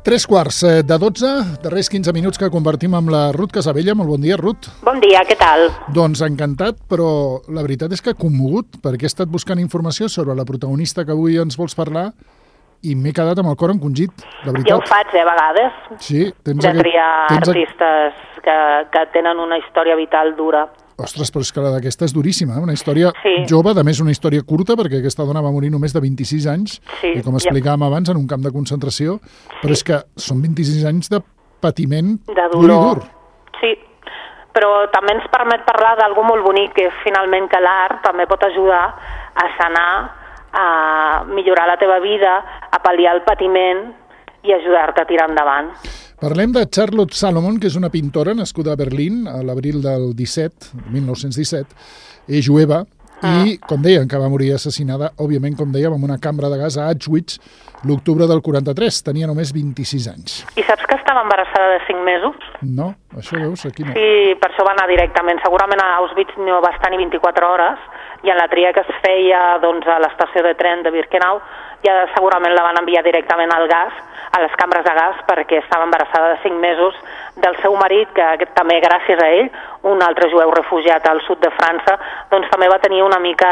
3:15, darrers 15 minuts que convertim amb la Ruth Casabella. Molt bon dia, Ruth. Bon dia, què tal? Doncs encantat, però la veritat és que commogut, perquè he estat buscant informació sobre la protagonista que avui ens vols parlar i m'he quedat amb el cor encongit, la veritat. Ja ho faig, a vegades, sí, de triar artistes que tenen una història vital dura. Ostres, però és que la d'aquesta és duríssima, una història sí. jove, a més una història curta, perquè aquesta dona va morir només de 26 anys, sí. i com explicàvem abans, en un camp de concentració, però és que són 26 anys de patiment de dolor. Sí, però també ens permet parlar d'algú molt bonic, que és finalment que l'art també pot ajudar a sanar, a millorar la teva vida, a pal·liar el patiment i ajudar-te a tirar endavant. Parlem de Charlotte Salomon, que és una pintora nascuda a Berlín a l'abril del 1917. És jueva i, com deien, que va morir assassinada, òbviament, com dèiem, amb una cambra de gas a Auschwitz l'octubre del 43. Tenia només 26 anys. I saps que estava embarassada de 5 mesos? No, això veus, aquí no. Sí, per això va anar directament. Segurament a Auschwitz no va estar ni 24 hores i en la tria que es feia doncs, a l'estació de tren de Birkenau ja segurament la van enviar directament al gas, a les cambres de gas, perquè estava embarassada de 5 mesos del seu marit, que també gràcies a ell, un altre jueu refugiat al sud de França, doncs també va tenir una mica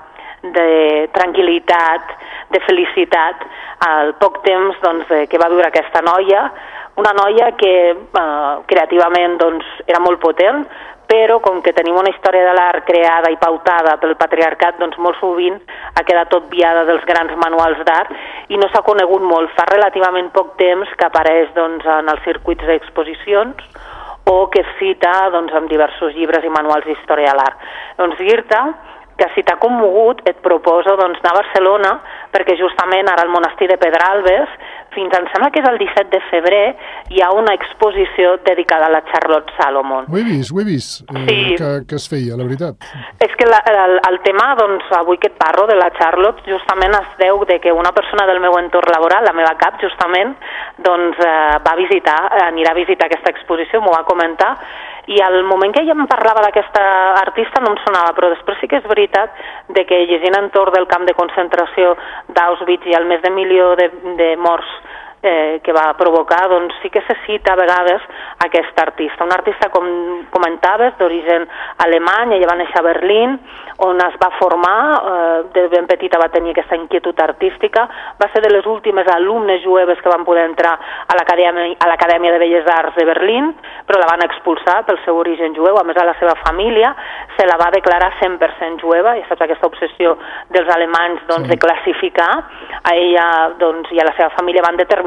de tranquil·litat, de felicitat, al poc temps doncs, que va viure aquesta noia, una noia que creativament doncs, era molt potent, però com que tenim una història de l'art creada i pautada pel patriarcat, doncs molt sovint ha quedat obviada dels grans manuals d'art i no s'ha conegut molt. Fa relativament poc temps que apareix doncs, en els circuits d'exposicions o que es cita doncs, en diversos llibres i manuals d'història de l'art. Doncs dir-te que si t'ha commogut et proposo doncs, anar a Barcelona perquè justament ara al monestir de Pedralbes fins em sembla que és el 17 de febrer hi ha una exposició dedicada a la Charlotte Salomon. Ho he vist, sí. que es feia, la veritat. És que el tema, doncs, avui que et parlo de la Charlotte, justament es deu de que una persona del meu entorn laboral, la meva cap, justament, doncs, anirà a visitar aquesta exposició, m'ho va comentar, i al moment que ella em parlava d'aquesta artista no em sonava, però després sí que és veritat de que llegint entorn del camp de concentració d'Auschwitz i el més de 1 milió de morts que va provocar, doncs sí que se cita a vegades aquesta artista. Una artista, com comentaves, d'origen alemany, ella va néixer a Berlín, on es va formar, de ben petita va tenir aquesta inquietud artística, va ser de les últimes alumnes jueves que van poder entrar a l'Acadèmia de Belles Arts de Berlín, però la van expulsar pel seu origen jueu. A més, a la seva família se la va declarar 100% jueva, i saps aquesta obsessió dels alemanys doncs, de classificar, a ella doncs, i a la seva família van determinar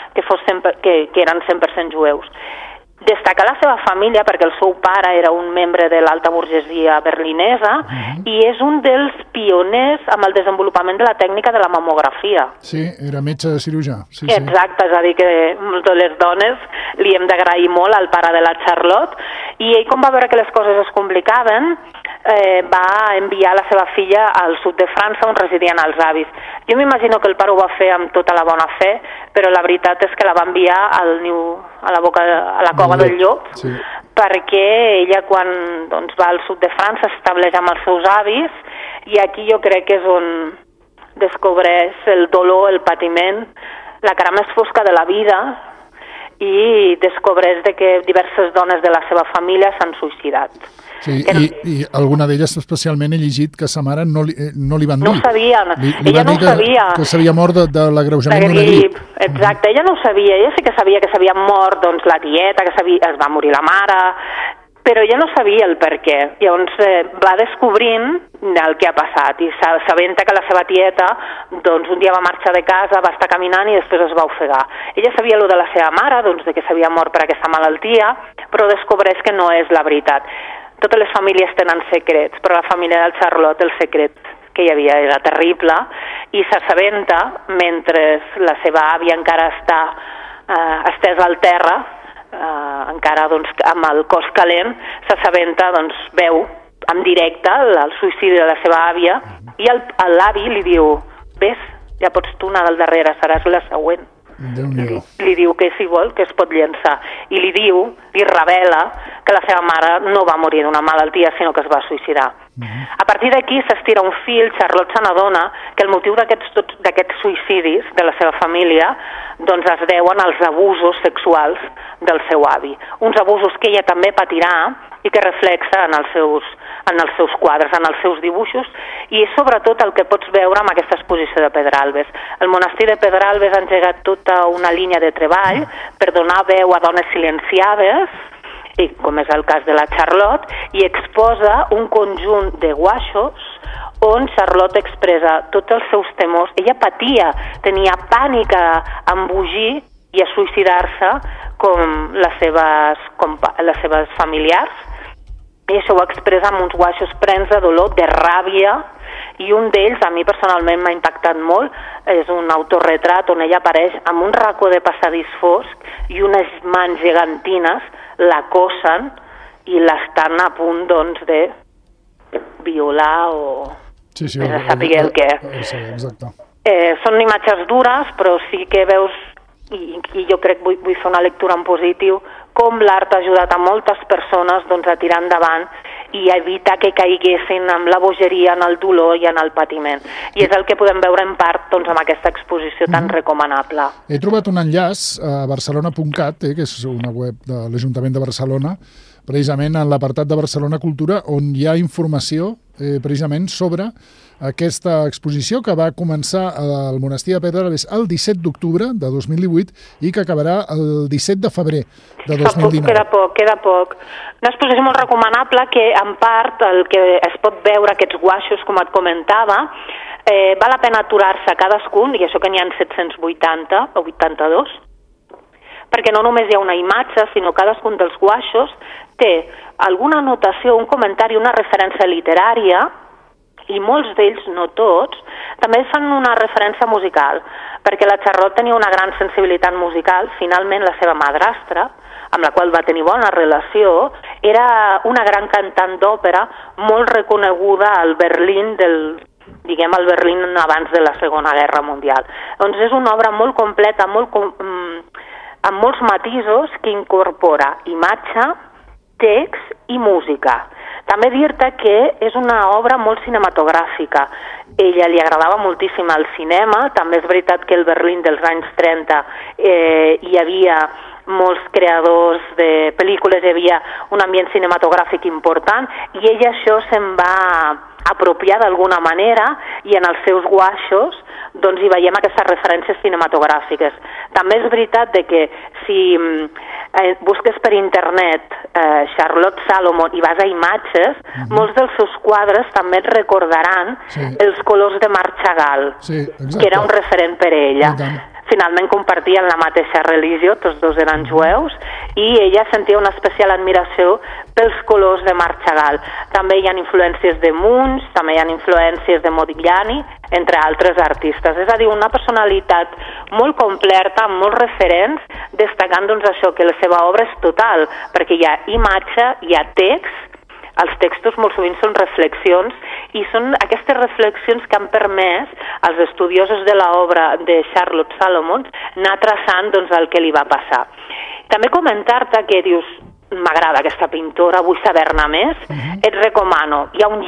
que eren 100% jueus. Destacar la seva família perquè el seu pare era un membre de l'alta burgesia berlinesa i és un dels pioners amb el desenvolupament de la tècnica de la mamografia. Sí, era metge cirurgià. Sí, exacte, és a dir que totes les dones li hem d'agrair molt al pare de la Charlotte i ell, com va veure que les coses es complicaven, va enviar la seva filla al sud de França on residien els avis. Jo m'imagino que el pare ho va fer amb tota la bona fe, però la veritat és que la va enviar a la cova del llop, sí. Perquè ella quan doncs, va al sud de França s'estableix amb els seus avis i aquí jo crec que és on descobreix el dolor, el patiment, la cara més fosca de la vida i descobreix que diverses dones de la seva família s'han suïcidat. Sí, i alguna d'elles especialment he llegit que sa mare no li van dir. No ho sabien, ella no ho sabia. Que s'havia mort de l'agreujament d'una grip. Exacte, ella no ho sabia, ella sí que sabia que s'havia mort doncs, la tieta, que es va morir la mare, però ella no sabia el per què. Llavors va descobrint el que ha passat i s'aventa que la seva tieta doncs, un dia va marxar de casa, va estar caminant i després es va ofegar. Ella sabia el de la seva mare, doncs, de que s'havia mort per aquesta malaltia, però descobreix que no és la veritat. Totes les famílies tenen secrets, però la família del Charlotte, el secret que hi havia era terrible, i s'assabenta, mentre la seva àvia encara està estesa al terra, encara doncs, amb el cos calent, s'assabenta, doncs, veu en directe el suïcidi de la seva àvia, i l'avi li diu, ves, ja pots tu anar del darrere, seràs la següent. li diu que si vol, que es pot llençar. I li revela que la seva mare no va morir d'una malaltia, sinó que es va suïcidar. A partir d'aquí s'estira un fil, Charlotte se n'adona que el motiu d'aquests suïcidis de la seva família doncs es deuen als abusos sexuals del seu avi. Uns abusos que ella també patirà i que reflexa en els seus quadres, en els seus dibuixos, i és sobretot el que pots veure amb aquesta exposició de Pedralbes. El monestir de Pedralbes ha engegat tota una línia de treball per donar veu a dones silenciades, i com és el cas de la Charlotte, i exposa un conjunt de guaixos on Charlotte expressa tots els seus temors. Ella patia, tenia pànic a embogir i a suïcidar-se com les seves familiars, i això ho expressa amb uns guaixos plens de dolor, de ràbia, i un d'ells a mi personalment m'ha impactat molt. És un autorretrat on ella apareix amb un racó de passadís fosc i unes mans gegantines l'acosen i l'estan a punt doncs de violar o de saber el què. Exacte. Són imatges dures, però sí que veus, i jo crec que vull fer una lectura en positiu, com l'art ha ajudat a moltes persones doncs, a tirar endavant i a evitar que caiguessin amb la bogeria, en el dolor i en el patiment. I és el que podem veure en part doncs, amb aquesta exposició tan recomanable. He trobat un enllaç a barcelona.cat, que és una web de l'Ajuntament de Barcelona, precisament en l'apartat de Barcelona Cultura, on hi ha informació precisament sobre aquesta exposició que va començar al Monestir de Pedralbes el 17 d'octubre de 2018 i que acabarà el 17 de febrer de 2019. Queda poc. Una exposició molt recomanable que, en part, el que es pot veure, aquests guaixos, com et comentava, val la pena aturar-se a cadascun, i això que n'hi ha 780 o 82, perquè no només hi ha una imatge, sinó cadascun dels guaixos té alguna anotació, un comentari, una referència literària, i molts d'ells, no tots, també fan una referència musical, perquè la Charlotte tenia una gran sensibilitat musical. Finalment la seva madrastra, amb la qual va tenir bona relació, era una gran cantant d'òpera molt reconeguda al Berlín al Berlín abans de la Segona Guerra Mundial. Doncs és una obra molt completa, amb molts matisos, que incorpora imatge, text i música. També dir-te que és una obra molt cinematogràfica. Ella li agradava moltíssim el cinema, també és veritat que el Berlín dels anys 30 hi havia molts creadors de pel·lícules, hi havia un ambient cinematogràfic important, i ella això se'n va apropiar d'alguna manera, i en els seus guaixos doncs hi veiem aquestes referències cinematogràfiques. També és veritat de que si busques per internet Charlotte Salomon i vas a imatges, molts dels seus quadres també et recordaran els colors de Marc Chagall, que era un referent per a ella. Finalment compartien la mateixa religió, tots dos eren jueus, i ella sentia una especial admiració pels colors de Marc Chagall. També hi ha influències de Munch, també hi ha influències de Modigliani, entre altres artistes. És a dir, una personalitat molt completa, amb molts referents, destacant doncs això, que la seva obra és total, perquè hi ha imatge, hi ha text. Els textos molt sovint són reflexions, i són aquestes reflexions que han permès als estudiosos de l'obra de Charlotte Salomon anar traçant doncs, el que li va passar. També comentar-te que dius, m'agrada aquesta pintora, vull saber-ne més, et recomano. Hi ha un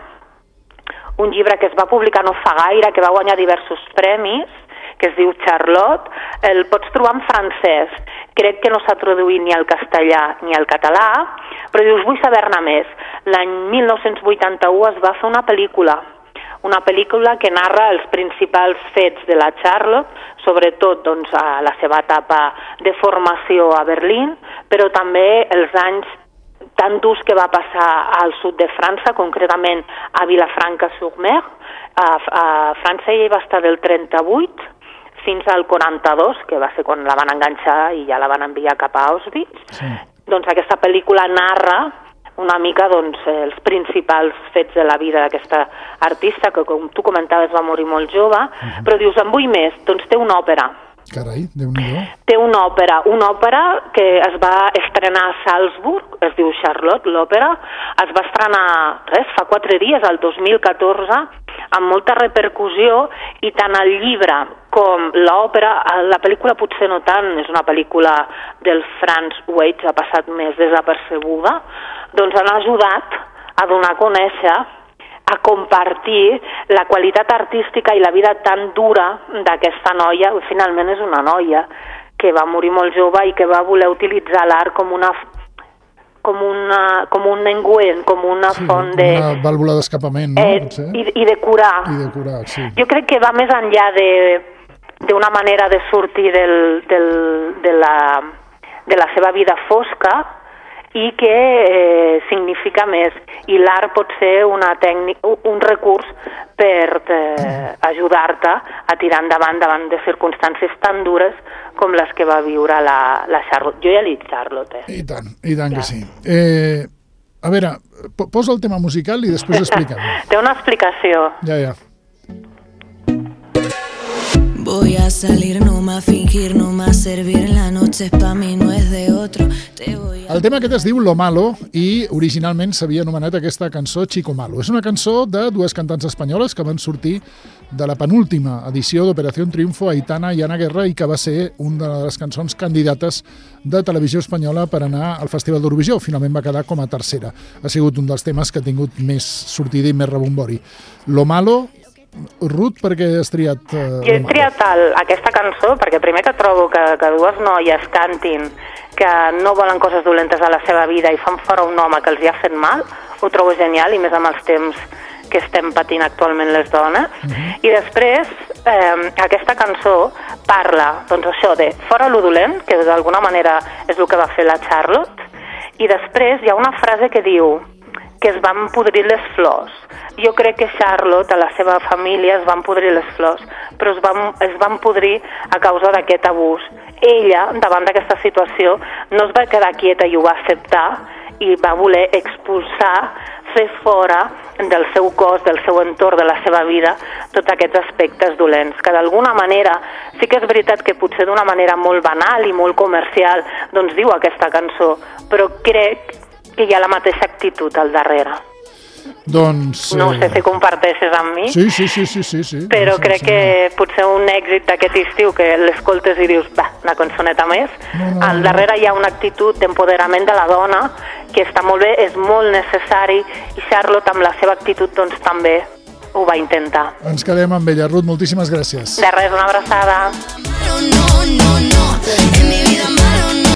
llibre que es va publicar no fa gaire, que va guanyar diversos premis, que es diu Charlotte, el pots trobar en francès. Crec que no s'ha traduït ni al castellà ni al català, però dius, vull saber-ne més. L'any 1981 es va fer una pel·lícula que narra els principals fets de la Charlotte, sobretot doncs, a la seva etapa de formació a Berlín, però també els anys tan durs que va passar al sud de França, concretament a Vilafranca-sur-Mer. A França ella va estar del 38 fins al 42, que va ser quan la van enganxar i ja la van enviar cap a Auschwitz. Sí. Doncs aquesta pel·lícula narra una mica doncs, els principals fets de la vida d'aquesta artista, que com tu comentaves va morir molt jove, però dius, en vull més, doncs té una òpera. Carai, Déu-n'hi-do. Té una òpera que es va estrenar a Salzburg, es diu Charlotte, l'òpera, es va estrenar, fa 4 dies, el 2014, amb molta repercussió, i tant el llibre com l'òpera. La pel·lícula potser no tant, és una pel·lícula del Franz Weitz, ha passat més desapercebuda, doncs han ajudat a donar a conèixer, a compartir la qualitat artística i la vida tan dura d'aquesta noia. Finalment és una noia que va morir molt jove i que va voler utilitzar l'art com un engüent, com una font de... Una vàlvula d'escapament, no? I de curar. I de curar, sí. Jo crec que va més enllà d'una manera de sortir de la seva vida fosca i que significa més. I l'art pot ser una tècnica, un recurs per ajudar-te a tirar endavant de circumstàncies tan dures com les que va viure la Charlotte. Jo ja l'he dit Charlotte. I tant que sí. A veure, posa el tema musical i després expliquem. Té una explicació. Ja. Voy a salir, no más fingir, no más servir, la noche es pa' mí, no es de otro. El tema aquest es diu Lo Malo i originalment s'havia anomenat aquesta cançó Chico Malo. És una cançó de dues cantants espanyoles que van sortir de la penúltima edició d'Operación Triunfo, Aitana i Ana Guerra, i que va ser una de les cançons candidates de Televisió Espanyola per anar al Festival d'Eurovisió. Finalment va quedar com a tercera. Ha sigut un dels temes que ha tingut més sortida i més rebombori. Lo Malo... Ruth, per què has triat... Jo he triat aquesta cançó perquè primer que trobo que dues noies cantin que no volen coses dolentes a la seva vida i fan fora un home que els hi ha fet mal, ho trobo genial, i més amb els temps que estem patint actualment les dones. I després aquesta cançó parla, doncs això, de fora lo dolent, que d'alguna manera és el que va fer la Charlotte, i després hi ha una frase que diu que es van podrir les flors. Jo crec que Charlotte, a la seva família, es van podrir les flors, però es van podrir a causa d'aquest abús. Ella, davant d'aquesta situació, no es va quedar quieta i ho va acceptar, i va voler expulsar, fer fora del seu cos, del seu entorn, de la seva vida, tots aquests aspectes dolents, que d'alguna manera, sí que és veritat que potser d'una manera molt banal i molt comercial, doncs diu aquesta cançó, però crec que hi ha la mateixa actitud al darrere. Doncs... No sé si comparteixes amb mi. Sí. Però crec que potser un èxit d'aquest estiu que l'escoltes i dius, una cançoneta més, al darrere hi ha una actitud d'empoderament de la dona que està molt bé, és molt necessari, i Charlotte amb la seva actitud doncs també ho va intentar. Ens quedem amb ella. Ruth, moltíssimes gràcies. De res, una abraçada. No, en mi vida